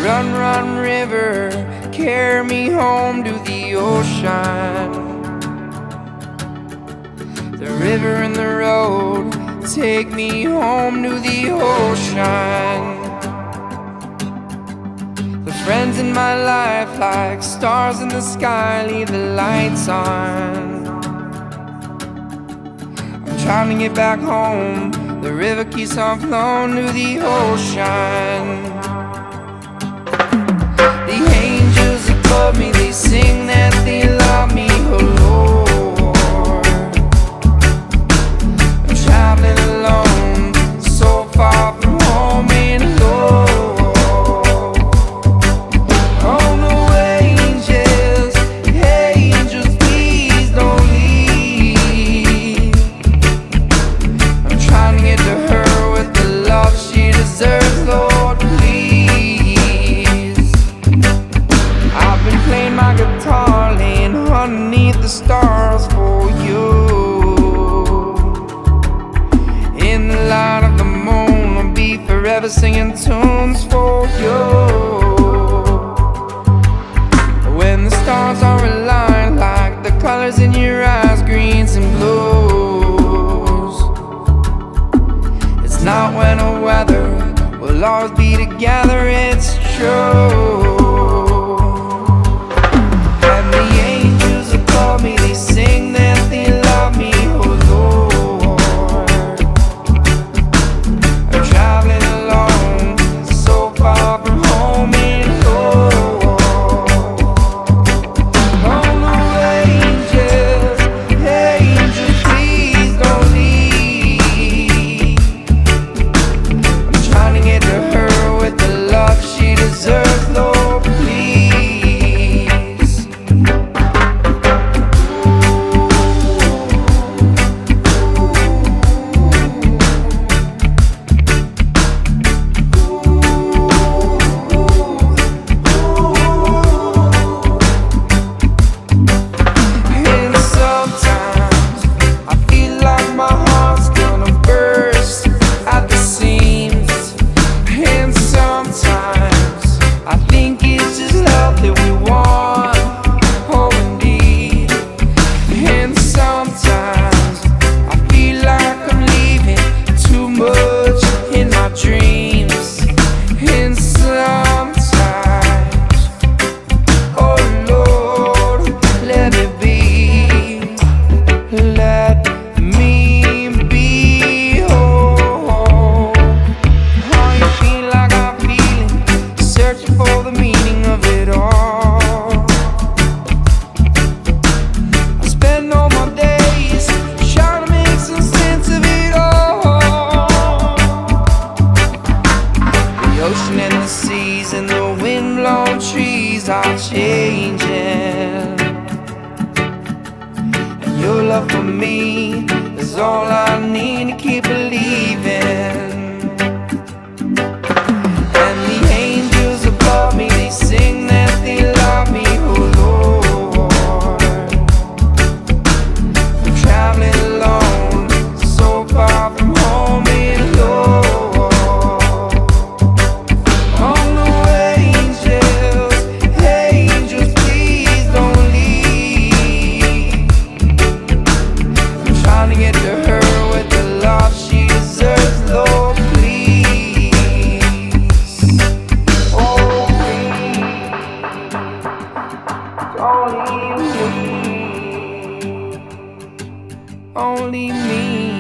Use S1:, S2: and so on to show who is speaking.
S1: Run, run, river, carry me home to the ocean. The river and the road take me home to the ocean. The friends in my life, like stars in the sky, leave the lights on. I'm trying to get back home. The river keeps on flowing to the ocean. The angels above me, they sing that they love me, oh Lord. I'm traveling alone, so far from home and Lord. Oh no, angels, angels, please don't leave. I'm trying to get to her with the love she deserves, Lord, please. I've been playing my guitar, laying underneath the stars for you. In the light of the moon, I'll be forever singing tunes for you. When the stars are aligned, like the colors in your eyes, greens and blues. It's not when or whether, we'll always be together, it's true. And the angels above me, they sing that they love me, oh Lord. I'm traveling alone, so far from home and Lord. Oh no, angels, angels, please don't leave. I'm trying to get to her with the love she deserves, Lord, please. And sometimes I feel like my heart's gonna burst at the seams. And sometimes I think it's just love that we want, oh indeed. And sometimes I feel like I'm leaving too much in my dreams. And sometimes, oh Lord, let it be. Let me be whole. How you feel like I'm feeling, searching for the meaning of it all. I spend all my days trying to make some sense of it all. The ocean and the seas and the wind-blown trees are changing. And your love for me is all I need to keep believing. And the angels above me, they sing that they love me, oh Lord. I'm traveling alone, so far from home and Lord. Oh no, angels, angels, please don't leave. I'm trying to get to her with the love she deserves, Lord, please. Oh, please, don't leave me, only me.